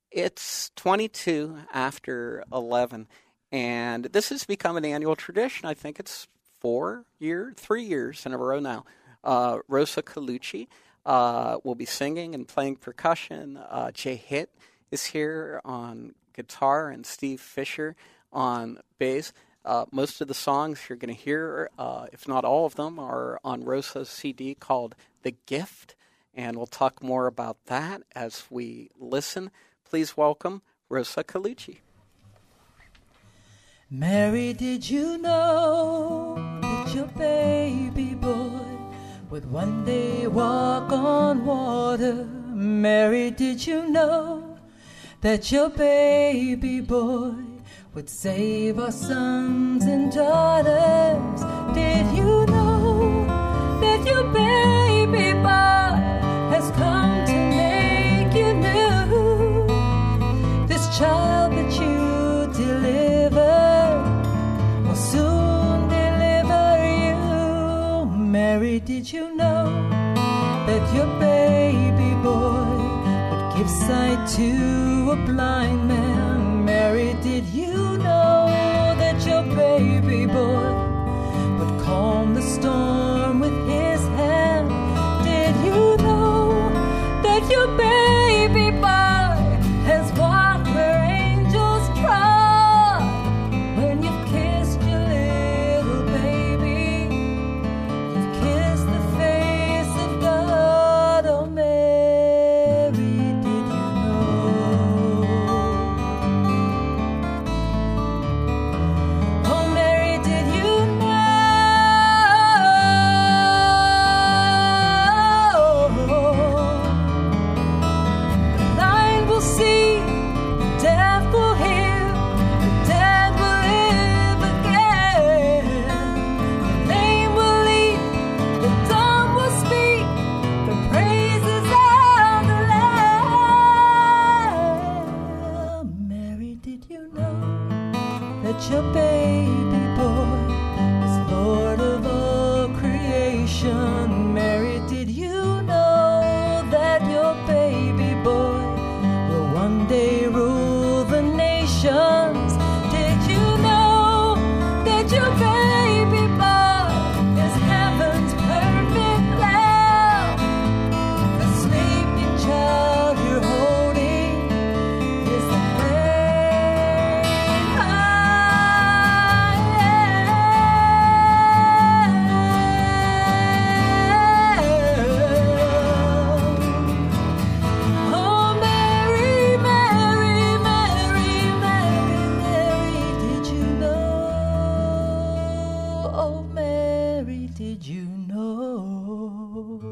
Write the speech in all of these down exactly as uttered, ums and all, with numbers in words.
It's twenty-two after eleven, and this has become an annual tradition. I think it's four year, three years in a row now. Uh, Rosa Colucci uh, will be singing and playing percussion. Uh, Jay Hitt is here on guitar, and Steve Fisher on bass. Uh, most of the songs you're going to hear, uh, if not all of them, are on Rosa's C D called The Gift, and we'll talk more about that as we listen. Please welcome Rosa Colucci. Mary, did you know that your baby boy would one day walk on water? Mary, did you know that your baby boy would save our sons and daughters? Did you know that your baby boy has come to make you new? This child that you delivered will soon deliver you. Mary, did you know that your baby boy would give sight to a blind man? Mary, did you know that your baby boy would calm the storm with his hand? Did you know that your baby boy has walked where angels trod? When you've kissed your little baby, you've kissed the face of God. Oh, Mary, did you know? Oh, Mary, did you know? The blind will see, the deaf will hear, the dead will live again. The lame will leap, the dumb will speak, the praises of the Lamb. Mary, did you know that your baby boy is Lord of all creation? Mary, did you know that your baby boy will one day rule the nations? Did you know that your baby boy is heaven's perfect lamb? The sleeping child you're holding is the great I am. Oh, Mary, Mary, Mary, Mary, Mary, did you know? Oh, Mary, did you know?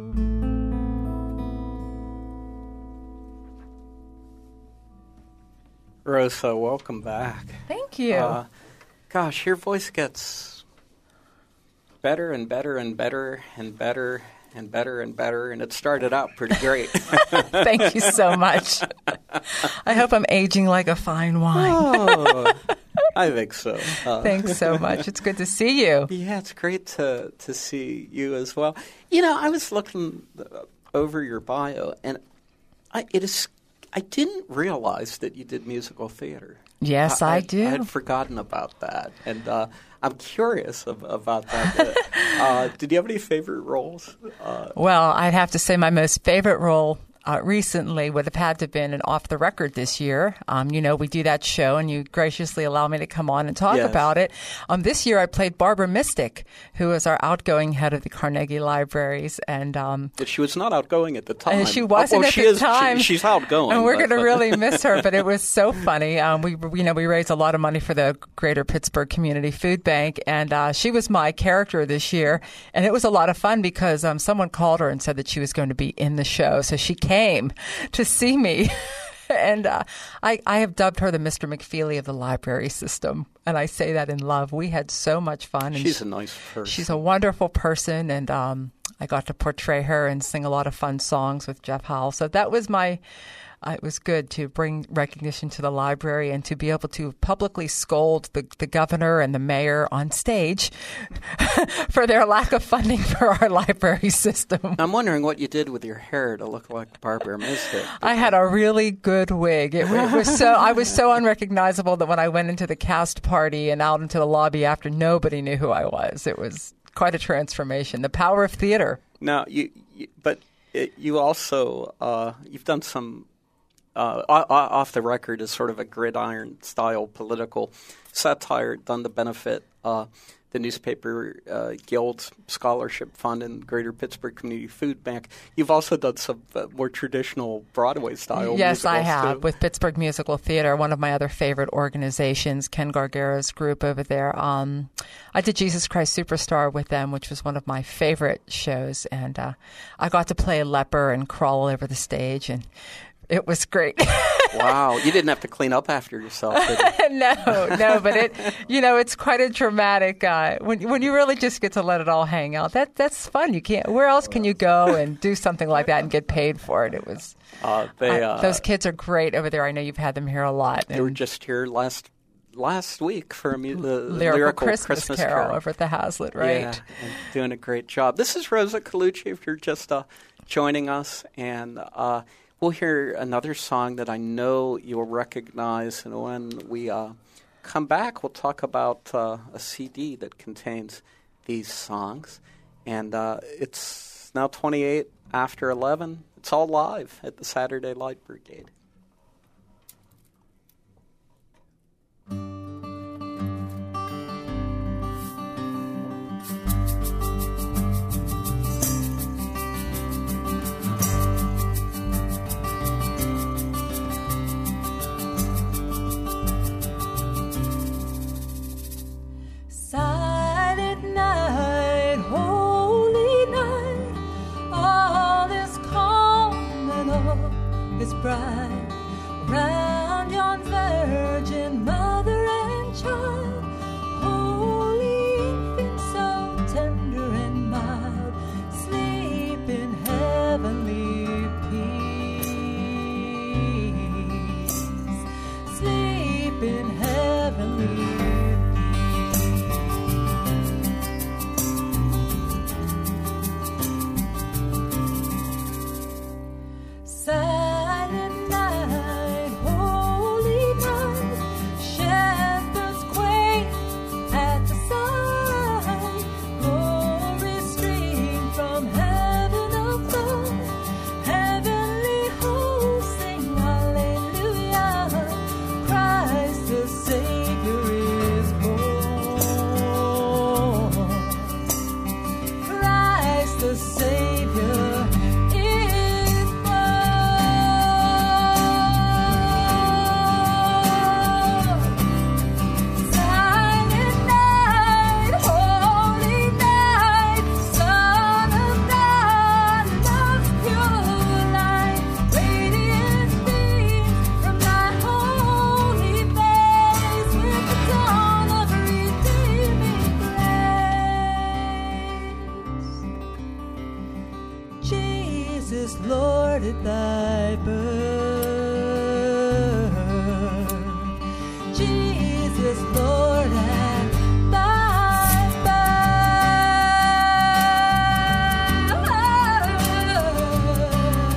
Rosa, welcome back. Thank you. Uh, gosh, your voice gets better and better and better and better and better and better, and it started out pretty great. Thank you so much. I hope I'm aging like a fine wine. Oh, I think so. Uh, Thanks so much. It's good to see you. Yeah, it's great to to see you as well. You know, I was looking over your bio, and I, it is. I didn't realize that you did musical theater. Yes, I, I do. I had forgotten about that, and uh, I'm curious of, about that. uh, did you have any favorite roles? Uh, Well, I'd have to say my most favorite role uh, recently would have had to have been an Off the Record this year. Um, you know, we do that show, and you graciously allow me to come on and talk Yes. about it. Um, this year I played Barbara Mystic, who is our outgoing head of the Carnegie Libraries. And um, but she was not outgoing at the time. And she wasn't oh, well, at she the is, time. She, she's outgoing. And we're but- going to but- really miss her, but it was so funny. Um, we, you know, we raised a lot of money for the Greater Pittsburgh Community Food Bank, and uh, she was my character this year. And it was a lot of fun because um, someone called her and said that she was going to be in the show. So she came to see me. And uh, I, I have dubbed her the Mister McFeely of the library system. And I say that in love. We had so much fun. And She's she, a nice person. She's a wonderful person. And um, I got to portray her and sing a lot of fun songs with Jeff Howell. So that was my uh, it was good to bring recognition to the library and to be able to publicly scold the, the governor and the mayor on stage for their lack of funding for our library system. I'm wondering what you did with your hair to look like Barbara Misfit. I had a really good wig. It, it was so I was so unrecognizable that when I went into the cast party and out into the lobby after, nobody knew who I was. It was quite a transformation. The power of theater. Now, you, you but it, you also uh, you've done some uh, off the record as sort of a gridiron style political satire done to benefit uh, the Newspaper uh, Guild Scholarship Fund and Greater Pittsburgh Community Food Bank. You've also done some uh, more traditional Broadway style Yes, I musicals, have, too. with Pittsburgh Musical Theater, one of my other favorite organizations, Ken Gargara's group over there. Um, I did Jesus Christ Superstar with them, which was one of my favorite shows, and uh, I got to play a leper and crawl all over the stage, and it was great. Wow. You didn't have to clean up after yourself, did you? no, no, but it, you know, it's quite a dramatic, uh, when when you really just get to let it all hang out. That That's fun. You can't, where else can you go and do something like that and get paid for it? It was, uh, they, uh, I, those kids are great over there. I know you've had them here a lot. They were just here last last week for a mu- the Lyrical, Lyrical Christmas, Christmas Carol, Carol over at the Hazlitt, right? Yeah, and doing a great job. This is Rosa Colucci, if you're just uh, joining us, and uh, we'll hear another song that I know you'll recognize, and when we uh, come back, we'll talk about uh, a C D that contains these songs, and uh, it's now twenty-eight after eleven. It's all live at the Saturday Light Brigade. Silent night, holy night, all is calm and all is bright. Round yon virgin mother and child, holy infant, so tender and mild, sleep in heavenly peace. Sleep in heavenly peace. Silent night, holy night, shepherds quake at the sight. Glory stream from heaven above, heavenly hosts sing hallelujah. Christ the Savior is born. Christ the Savior. Jesus, Lord, at thy birth. Jesus, Lord, at thy birth.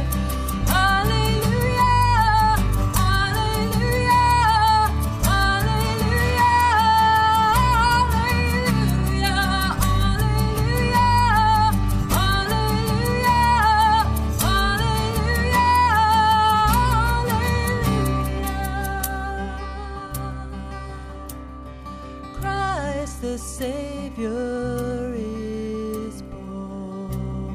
Hallelujah, hallelujah, hallelujah, hallelujah, hallelujah. Christ the Savior is born.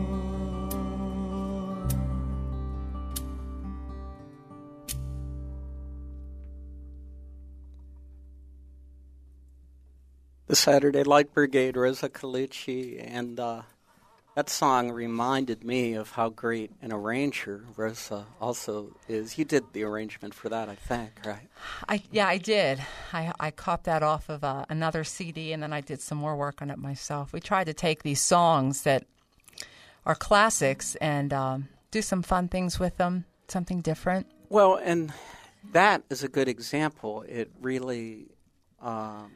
The Saturday Light Brigade, Rosa Colucci, and uh, that song reminded me of how great an arranger Rosa also is. You did the arrangement for that, I think, right? I, yeah, I did. I, I copped that off of uh, another C D, and then I did some more work on it myself. We tried to take these songs that are classics and um, do some fun things with them, something different. Well, and that is a good example. It really um,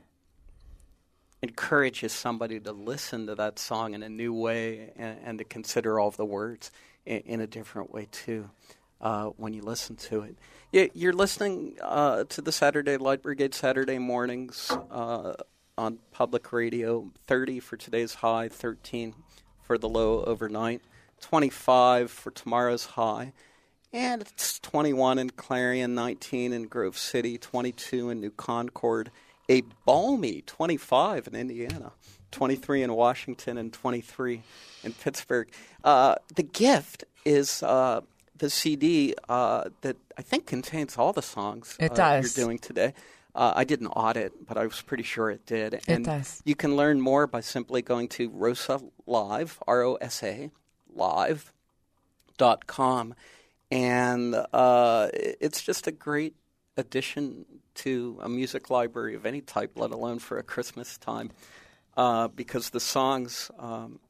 encourages somebody to listen to that song in a new way and, and to consider all of the words in, in a different way, too, uh, when you listen to it. You, you're listening uh, to the Saturday Light Brigade Saturday mornings uh, on public radio, thirty for today's high, thirteen for the low overnight, twenty-five for tomorrow's high. And it's twenty-one in Clarion, nineteen in Grove City, twenty-two in New Concord, a balmy twenty-five in Indiana, twenty-three in Washington, and twenty-three in Pittsburgh. Uh, the gift is uh, the C D uh, that I think contains all the songs it uh, does. you're doing today. Uh, I didn't audit, but I was pretty sure it did. It and does. You can learn more by simply going to Rosa Live, R O S A, live dot com. And uh, it's just a great addition to a music library of any type, let alone for a Christmas time, uh, because the songs um,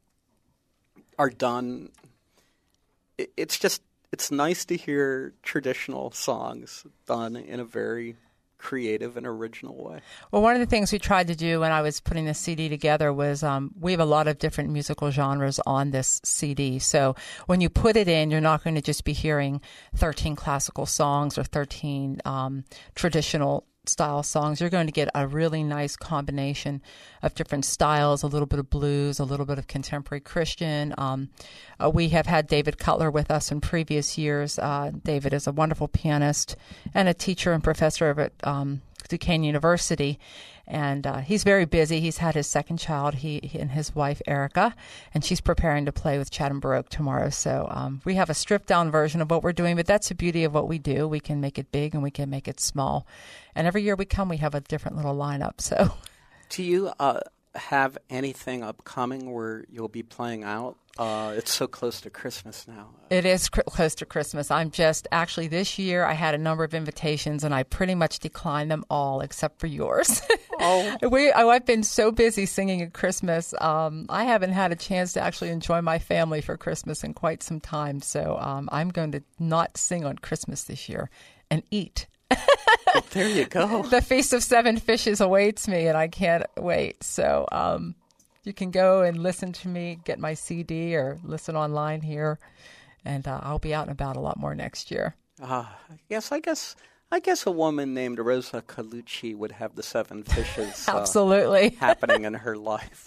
are done. It, it's just it's nice to hear traditional songs done in a very creative and original way. Well, one of the things we tried to do when I was putting this C D together was um, we have a lot of different musical genres on this C D. So when you put it in, you're not going to just be hearing thirteen classical songs or thirteen um, traditional style songs. You're going to get a really nice combination of different styles, a little bit of blues, a little bit of contemporary Christian. Um, uh, we have had David Cutler with us in previous years. Uh, David is a wonderful pianist and a teacher and professor at um, Duquesne University. And uh, he's very busy. He's had his second child, he, he and his wife, Erica, and she's preparing to play with Chatham Baroque tomorrow. So um, we have a stripped-down version of what we're doing, but that's the beauty of what we do. We can make it big and we can make it small. And every year we come, we have a different little lineup. So, do you uh, have anything upcoming where you'll be playing out? Uh, it's so close to Christmas now. It is cr- close to Christmas. I'm just, actually this year I had a number of invitations and I pretty much declined them all except for yours. Oh. we, oh I've been so busy singing at Christmas. Um, I haven't had a chance to actually enjoy my family for Christmas in quite some time. So um, I'm going to not sing on Christmas this year and eat. Well, there you go. The Feast of Seven Fishes awaits me and I can't wait. So, um, you can go and listen to me, get my C D, or listen online here, and uh, I'll be out and about a lot more next year. Uh, yes, I guess I guess a woman named Rosa Colucci would have the seven fishes Absolutely. Uh, happening in her life.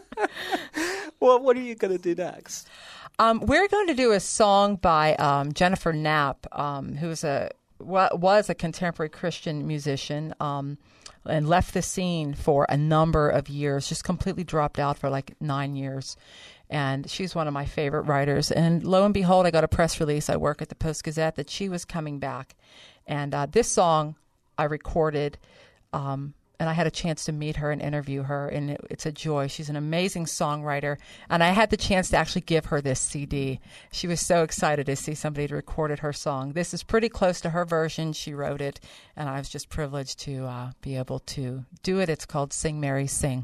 Well, what are you going to do next? Um, we're going to do a song by um, Jennifer Knapp, um, who's a was a contemporary Christian musician. Um, and left the scene for a number of years, just completely dropped out for like nine years. And she's one of my favorite writers. And lo and behold, I got a press release. I work at the Post-Gazette that she was coming back. And uh, this song I recorded, um, and I had a chance to meet her and interview her. And it, it's a joy. She's an amazing songwriter. And I had the chance to actually give her this C D. She was so excited to see somebody that recorded her song. This is pretty close to her version. She wrote it. And I was just privileged to uh, be able to do it. It's called Sing, Mary, Sing.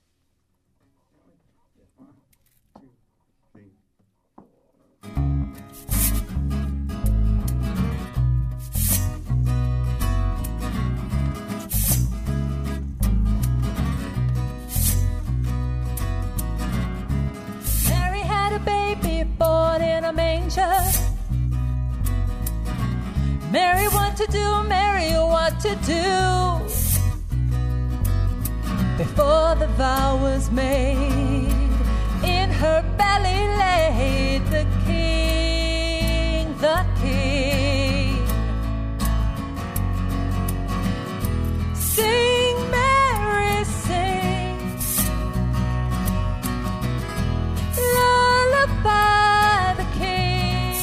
Baby born in a manger. Mary, what to do? Mary, what to do? Before the vow was made, in her belly laid the king, the king. Sing, Mary, sing. By the King,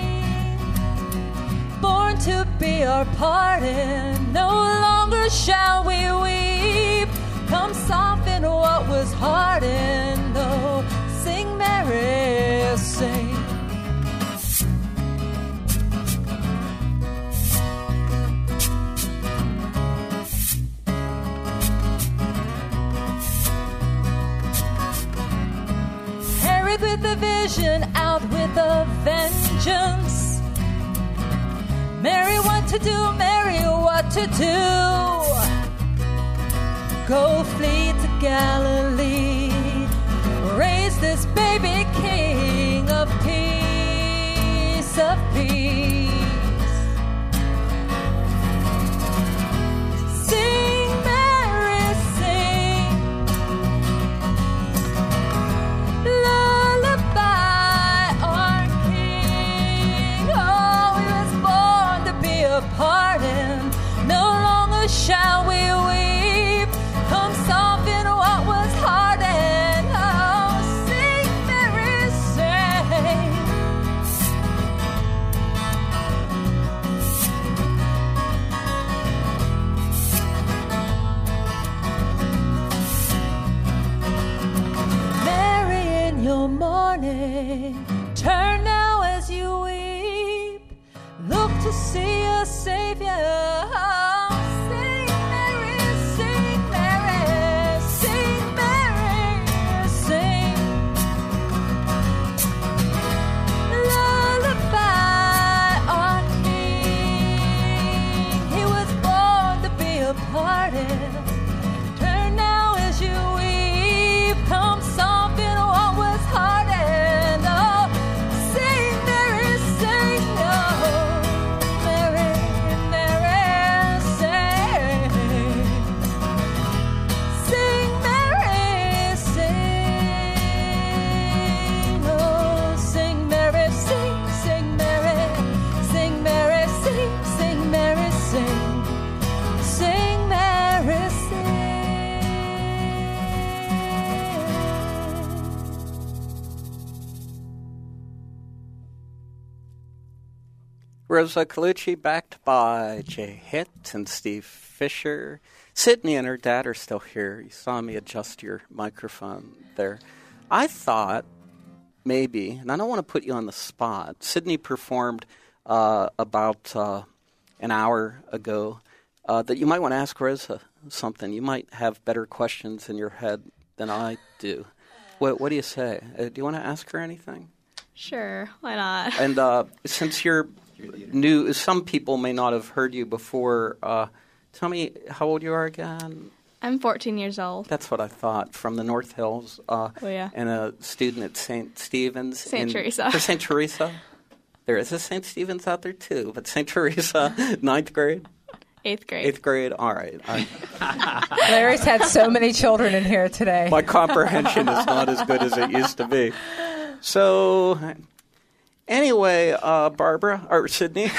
born to be our pardon. No longer shall we weep. Come soften what was hardened. Oh, sing, Mary, sing. With a vision, out with a vengeance. Mary, what to do? Mary, what to do? Go flee to Galilee, raise this baby king of peace, of peace. Sing, Mary, sing, lullaby our king. Oh, he was born to be a pardon. No longer shall we weep. Come soften what was hardened. Oh, sing, Mary, sing. Mary, in your mourning, turn now as you weep. Look to see a Savior. Oh, sing, Mary, sing, Mary, sing, Mary, sing. Lullaby our King. He was born to be a pardon. Turn now as you weep. Come soften what was hardened. Oh, sing, Mary, sing. Oh, Mary, Mary, sing. Sing, Mary, sing. Oh, sing, Mary, sing, sing, Mary, sing, Mary, sing, sing, Mary, sing. Sing, Mary, sing. Rosa Colucci, backed by Jay Hitt and Steve Fisher. Sydney and her dad are still here. You saw me adjust your microphone there. I thought maybe, and I don't want to put you on the spot, Sydney performed uh, about uh, an hour ago, uh, that you might want to ask Rosa something. You might have better questions in your head than I do. What, what do you say? Uh, do you want to ask her anything? Sure, why not? And uh, since you're new, some people may not have heard you before. Uh, tell me how old you are again. I'm fourteen years old. That's what I thought, from the North Hills. Uh, Oh, yeah. And a student at Saint Stephen's. Saint in- Teresa. For Saint Teresa. There is a Saint Stephen's out there, too. But Saint Teresa, ninth grade, Eighth grade. eighth grade. All right. I, Larry's had so many children in here today. my comprehension is not as good as it used to be. So, anyway, uh, Barbara, or Sydney.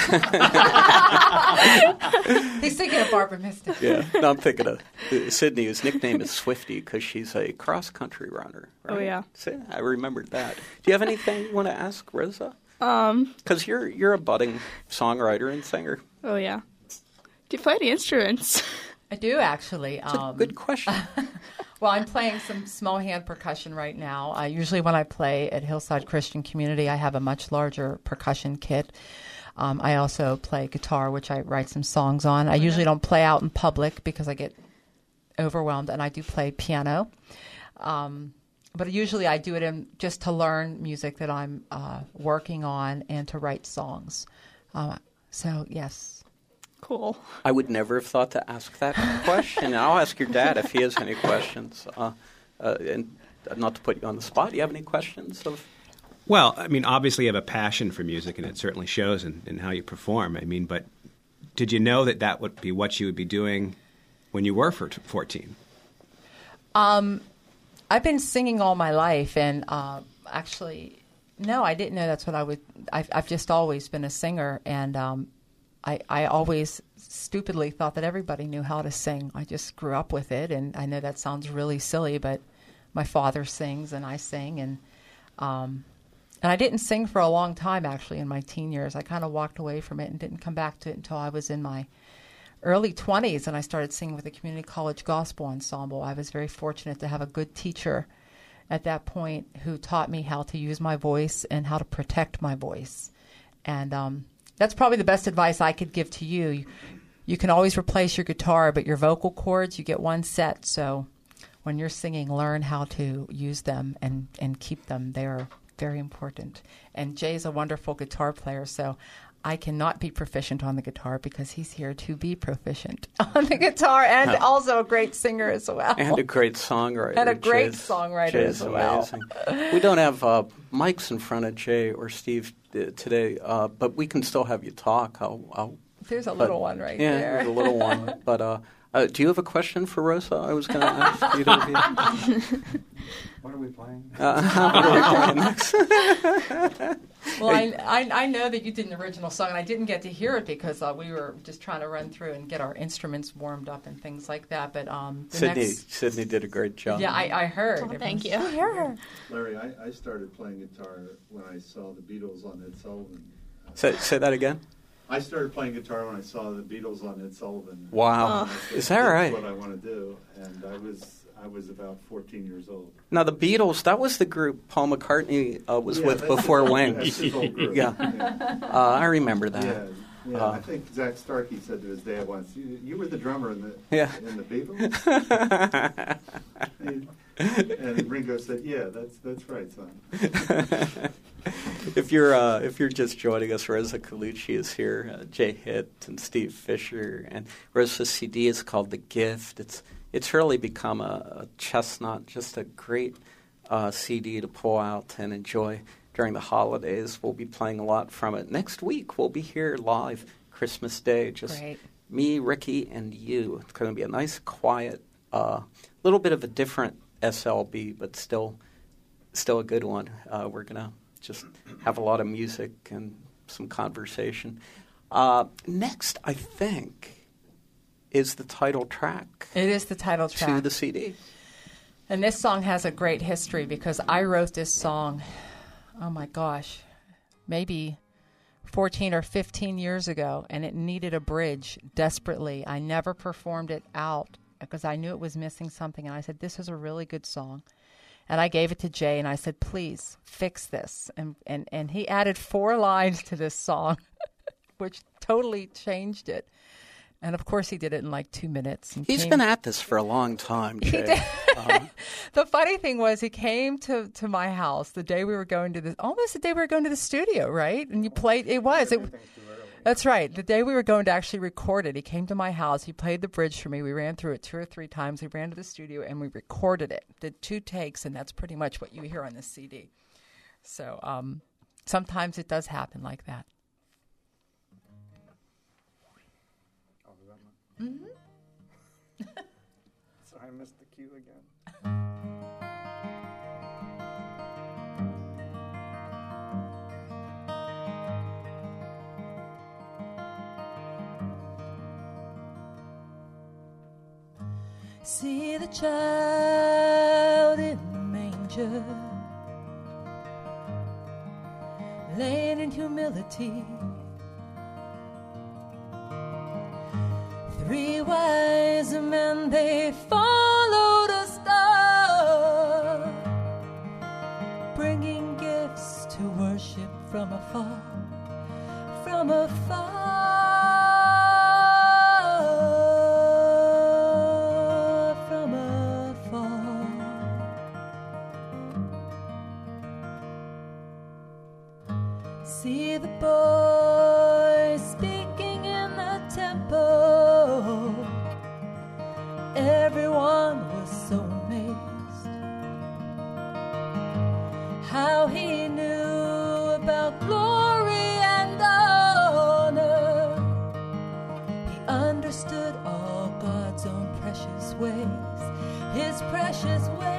He's thinking of Barbara Mystic. Yeah, no, I'm thinking of uh, Sydney, whose nickname is Swifty because she's a cross-country runner. Right? Oh, yeah. See, I remembered that. Do you have anything you want to ask Rosa? Um, Because you're you're a budding songwriter and singer. oh, yeah. Do you play any instruments? I do, actually. It's a Um, good question. Well, I'm playing some small hand percussion right now. Uh, usually when I play at Hillside Christian Community, I have a much larger percussion kit. Um, I also play guitar, which I write some songs on. I usually don't play out in public because I get overwhelmed, and I do play piano. Um, but usually I do it in, just to learn music that I'm uh, working on and to write songs. Uh, so, yes. Cool. I would never have thought to ask that question. I'll ask your dad if he has any questions. Uh, uh, and not to put you on the spot, do you have any questions of... Well, I mean, obviously you have a passion for music, and it certainly shows in, in how you perform. I mean, but did you know that that would be what you would be doing when you were for fourteen? Um, I've been singing all my life, and uh, actually, no, I didn't know that's what I would. I've, I've just always been a singer, and um, I, I always stupidly thought that everybody knew how to sing. I just grew up with it, and I know that sounds really silly, but my father sings, and I sing, and um, and I didn't sing for a long time, actually, in my teen years. I kind of walked away from it and didn't come back to it until I was in my early twenties, and I started singing with the Community College Gospel Ensemble. I was very fortunate to have a good teacher at that point who taught me how to use my voice and how to protect my voice. And um, that's probably the best advice I could give to you. you. You can always replace your guitar, but your vocal cords, you get one set. So when you're singing, learn how to use them and, and keep them. They're very important. And Jay's a wonderful guitar player, so I cannot be proficient on the guitar because he's here to be proficient on the guitar and oh. also a great singer as well. And a great songwriter. And a great Jay's, songwriter Jay's as well. Amazing. We don't have uh, mics in front of Jay or Steve uh, today, uh, but we can still have you talk. I'll, I'll, there's a but, little one right yeah, there. Yeah, there's a little one. But uh, uh, do you have a question for Rosa? I was going to ask you to be... What are we playing? Uh, what are we playing next? Well, I, I I know that you did an original song, and I didn't get to hear it because uh, we were just trying to run through and get our instruments warmed up and things like that. But um, the Sydney next, Sydney did a great job. Yeah, I, I heard. Oh, thank you. I heard. Larry, I, I started playing guitar when I saw the Beatles on Ed Sullivan. Uh, Say, say that again? I started playing guitar when I saw the Beatles on Ed Sullivan. Wow. Oh. Said, Is that right? That's what I want to do. And I was I was about fourteen years old. Now, the Beatles, that was the group Paul McCartney uh, was Yeah, with that's before his, Wings. That's his old group. Yeah. Yeah. Uh, I remember that. Yeah, yeah. Uh, I think Zach Starkey said to his dad once, "You, you were the drummer in the Yeah. in the Beatles." and, and Ringo said, "Yeah, that's that's right, son." If you're uh, if you're just joining us, Rosa Colucci is here. Uh, Jay Hitt and Steve Fisher, and Rosa's C D is called The Gift. It's it's really become a, a chestnut, just a great uh, C D to pull out and enjoy during the holidays. We'll be playing a lot from it. Next week, we'll be here live Christmas Day, just Great. me, Ricky, and you. It's going to be a nice, quiet, uh, little bit of a different S L B, but still, still a good one. Uh, we're going to just have a lot of music and some conversation. Uh, next, I think, is the title track. It is the title track. To the C D. And this song has a great history because I wrote this song, oh my gosh, maybe fourteen or fifteen years ago, and it needed a bridge desperately. I never performed it out because I knew it was missing something, and I said, this is a really good song. And I gave it to Jay, and I said, please, fix this. And, and, and he added four lines to this song, which totally changed it. And, of course, he did it in like two minutes. And He's came, been at this for a long time, Jay. He did. Um, The funny thing was he came to, to my house the day we were going to the, almost the day we were going to the studio, right? And you played, it was. It, that's right. The day we were going to actually record it, he came to my house. He played the bridge for me. We ran through it two or three times. We ran to the studio and we recorded it. Did two takes, and that's pretty much what you hear on this C D. So um, sometimes it does happen like that. Mm-hmm. Sorry, I missed the cue again. See the child in the manger, laying in humility. Three wise men, they followed a star, bringing gifts to worship from afar, from afar, from afar. See the boy speaking in the temple. Everyone was so amazed how he knew about glory and honor. He understood all God's own precious ways, his precious ways.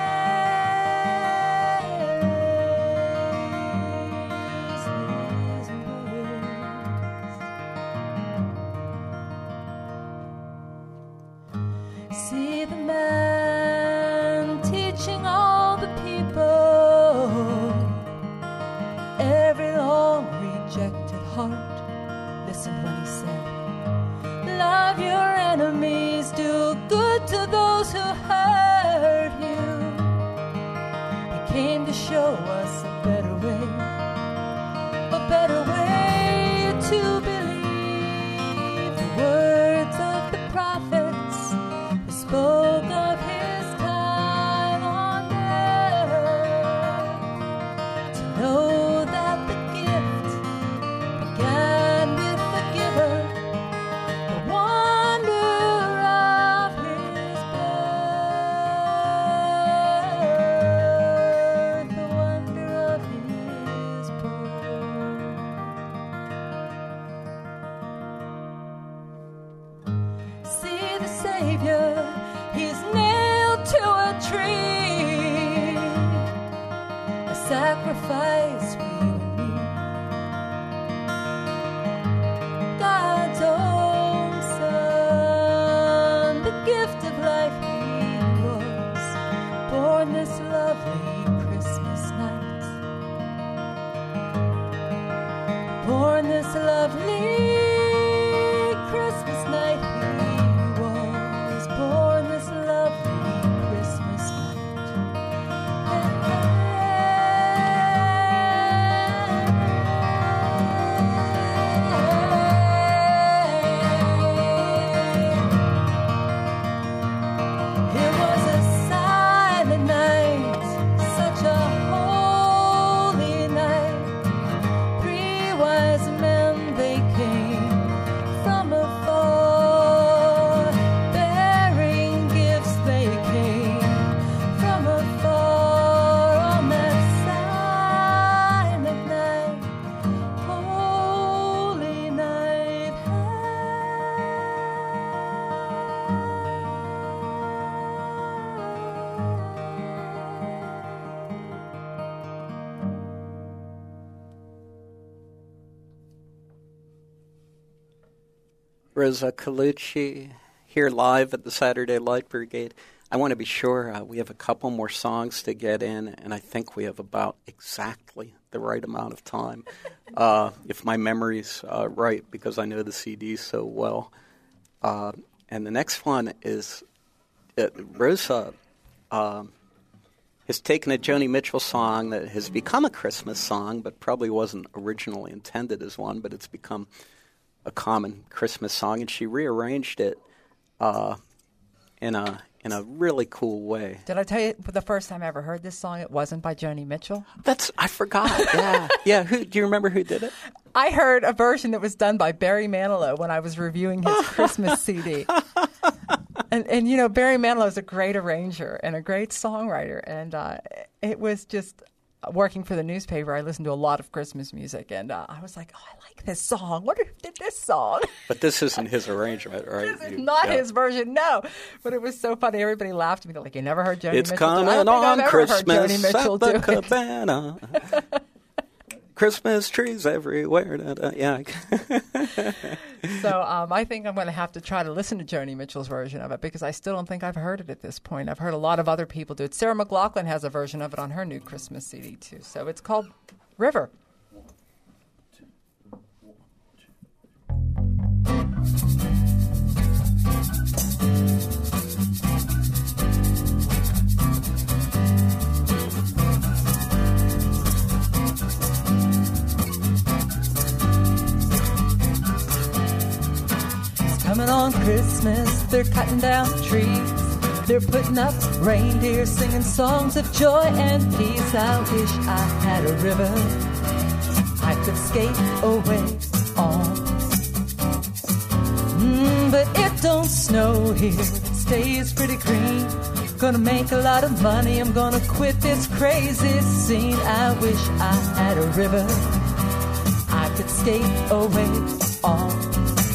His ways. See the man teaching all the people, every long rejected heart. Listen when he said, love your enemies, do good to those who hurt you. He came to show us a better way, a better way to believe the words of the prophets who spoke of his time on earth, to know that the gift began Savior, he's nailed to a tree, a sacrifice for you and me. God's own Son, the gift of life, he was born this lovely Christmas night. Born this lovely Christmas night, he was born this lovely Christmas night. It was a silent night, such a holy night. Three wise men, they came from afar, bearing gifts, they came from afar. On that silent night, holy night. Rosa Colucci here live at the Saturday Light Brigade. I want to be sure uh, we have a couple more songs to get in, and I think we have about exactly the right amount of time, uh, if my memory's uh, right, because I know the C Ds so well. Uh, and the next one is uh, Rosa um, has taken a Joni Mitchell song that has become a Christmas song, but probably wasn't originally intended as one, but it's become a common Christmas song, and she rearranged it uh, in a in a really cool way. Did I tell you the first time I ever heard this song, it wasn't by Joni Mitchell? That's I forgot. Yeah, yeah. Who do you remember who did it? I heard a version that was done by Barry Manilow when I was reviewing his Christmas C D. And, and, you know, Barry Manilow is a great arranger and a great songwriter. And uh, it was just working for the newspaper. I listened to a lot of Christmas music. And uh, I was like, oh, I like this song. What who did this song? But this isn't his arrangement, right? This is You- not yeah. his version, no. But it was so funny. Everybody laughed at me. They're like, you never heard Joni It's Mitchell do it? coming I don't think on I've ever heard Christmas Joni Mitchell at the do it. cabana. Christmas trees everywhere. Da, da. Yeah. So um, I think I'm going to have to try to listen to Joni Mitchell's version of it because I still don't think I've heard it at this point. I've heard a lot of other people do it. Sarah McLachlan has a version of it on her new Christmas C D too. So it's called River. Coming on Christmas, they're cutting down trees. They're putting up reindeer, singing songs of joy and peace. I wish I had a river I could skate away on. Mm, but it don't snow here, it stays pretty green. Gonna make a lot of money, I'm gonna quit this crazy scene. I wish I had a river I could skate away on.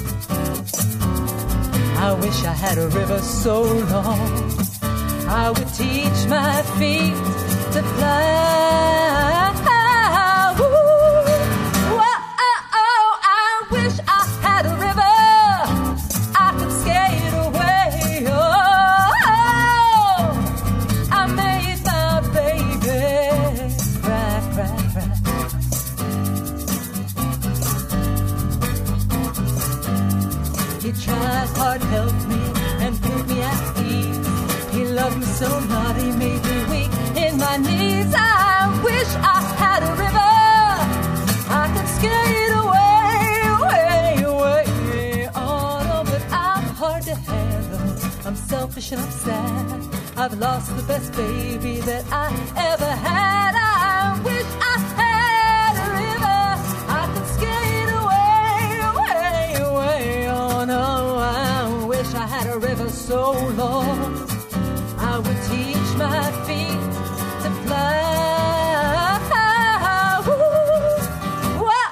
I wish I had a river so long I would teach my feet to fly. Ooh, whoa, I wish I had a river I could skate away. Oh, I made my baby cry, cry, cry. He tried hard to help me and put me at ease. He loved me so much, he made me weak in my knees. I wish I had a river I could skate away, away, away on. Oh, but I'm hard to handle, I'm selfish and I'm sad. I've lost the best baby that I ever had. I wish I had a river I could skate away, away, away on. Oh, I wish I had a river so long I would teach my feet to fly. Ooh, whoa,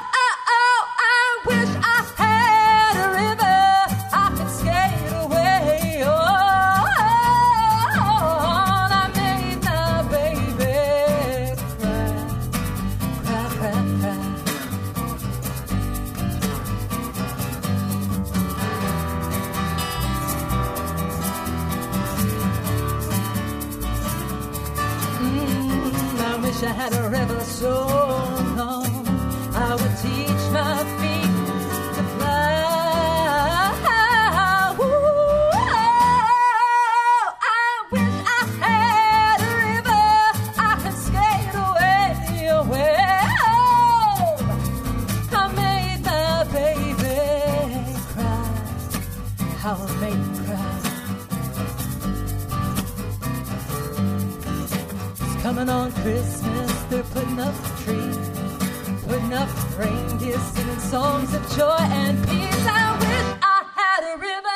I wish I had a river I could skate away. Oh, wish I had a river so long I would teach my feet to fly. Ooh, I wish I had a river I could skate away, away. Oh, I made my baby cry. How I made him cry. It's coming on Christmas, they're putting up the tree, putting up reindeer, singing songs of joy and peace. I wish I had a river.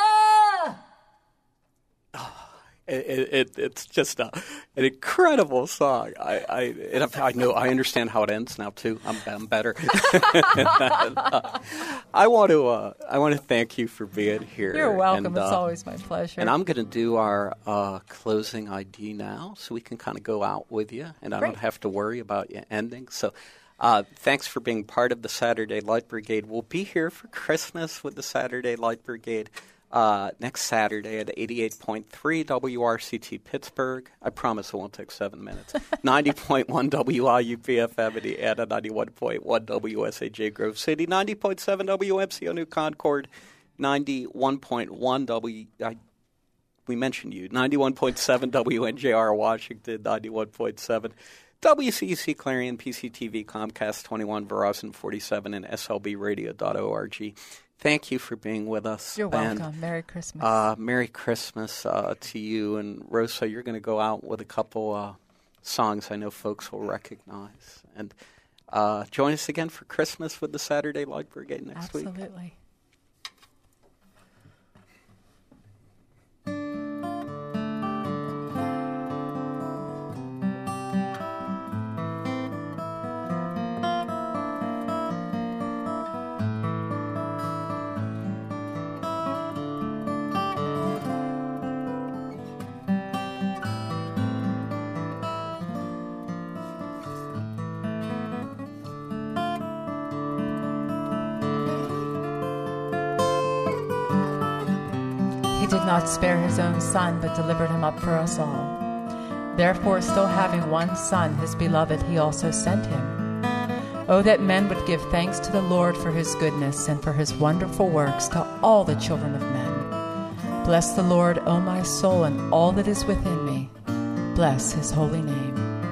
It, it, it's just a, an incredible song. I, I, and I know I understand how it ends now too. I'm, I'm better. uh, I want to uh, I want to thank you for being here. You're welcome. And, it's uh, always my pleasure. And I'm going to do our uh, closing I D now, so we can kind of go out with you, and I Great. don't have to worry about you ending. So. Uh, thanks for being part of the Saturday Light Brigade. We'll be here for Christmas with the Saturday Light Brigade uh, next Saturday at eighty-eight point three W R C T Pittsburgh. I promise it won't take seven minutes. ninety point one W I U P F M Indiana, ninety-one point one W S A J Grove City, ninety point seven W M C O New Concord, ninety-one point one W... I, we mentioned you. ninety-one point seven W N J R Washington, ninety-one point seven W C C Clarion, P C T V, Comcast twenty-one, Verizon forty-seven, and S L B radio dot org. Thank you for being with us. You're welcome. And, Merry Christmas. Uh, Merry Christmas uh, to you. And Rosa, you're going to go out with a couple uh, songs I know folks will recognize. And uh, join us again for Christmas with the Saturday Light Brigade next week. Absolutely. Did not spare his own son, but delivered him up for us all. Therefore, still having one son, his beloved, he also sent him. Oh, that men would give thanks to the Lord for his goodness and for his wonderful works to all the children of men. Bless the Lord, O my soul, and all that is within me. Bless his holy name.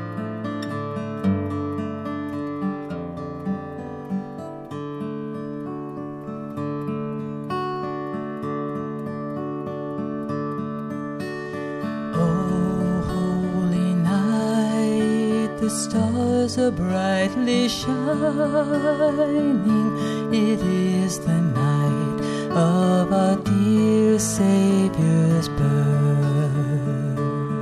The stars are brightly shining. It is the night of our dear Savior's birth.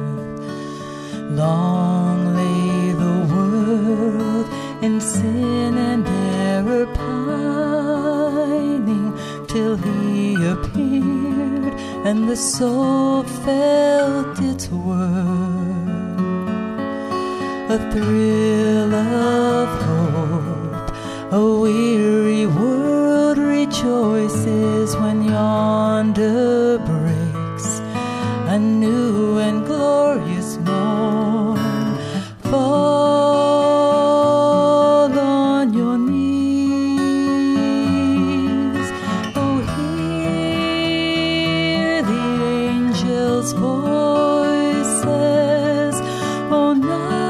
Long lay the world in sin and error pining, till he appeared and the soul felt its worth. A thrill of hope, a weary world rejoices when yonder breaks a new and glorious morn. Fall on your knees, oh, hear the angels' voices, oh, night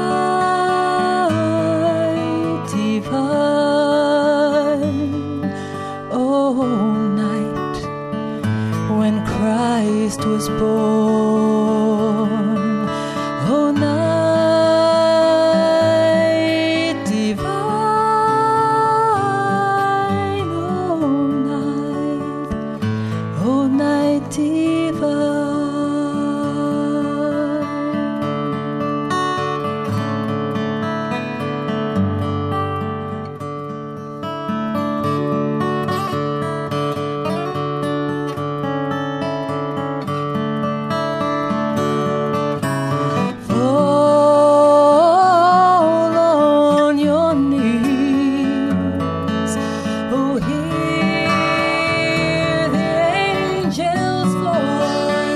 divine, oh, night when Christ was born, oh, night divine, oh, night, oh, night divine. Angels' voice.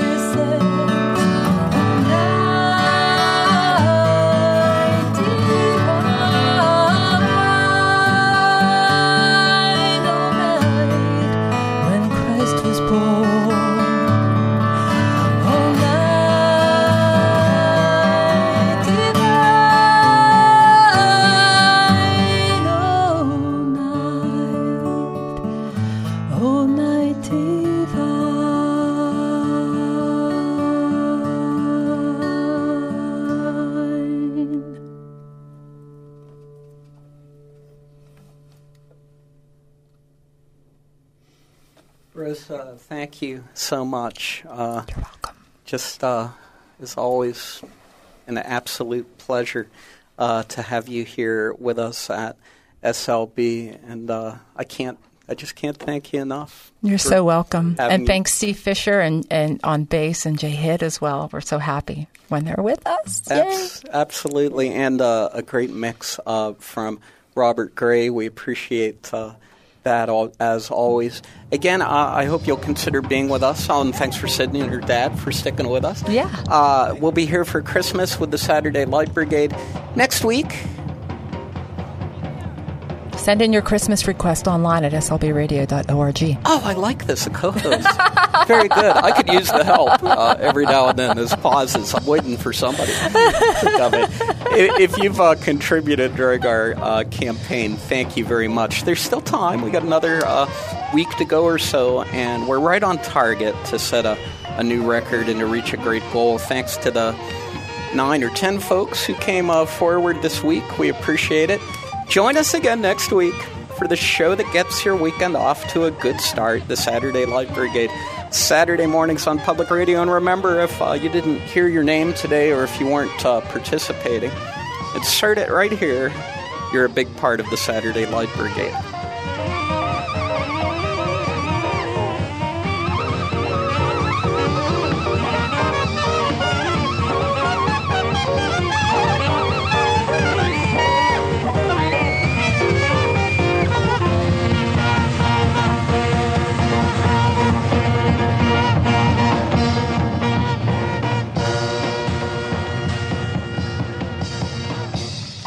Rosa, thank you so much. Uh, You're welcome. Just uh, as always, an absolute pleasure uh, to have you here with us at S L B, and uh, I can't, I just can't thank you enough. You're so welcome. having And you. thanks Steve Fisher and, and on bass and Jay Hidd as well. We're so happy when they're with us. Yay. Abs- absolutely, and uh, a great mix uh, from Robert Gray. We appreciate uh, that all, as always. Again, uh, I hope you'll consider being with us. Um, thanks for Sydney and her dad for sticking with us. Yeah. Uh, we'll be here for Christmas with the Saturday Light Brigade next week. Send in your Christmas request online at s l b radio dot org. Oh, I like this, a co-host. Very good. I could use the help uh, every now and then. There's pauses. I'm waiting for somebody to come in. If you've uh, contributed during our uh, campaign, thank you very much. There's still time. We got another uh, week to go or so, and we're right on target to set a, a new record and to reach a great goal. Thanks to the nine or ten folks who came uh, forward this week. We appreciate it. Join us again next week for the show that gets your weekend off to a good start, the Saturday Light Brigade. Saturday mornings on Public Radio. And remember, if uh, you didn't hear your name today or if you weren't uh, participating, insert it right here. You're a big part of the Saturday Light Brigade.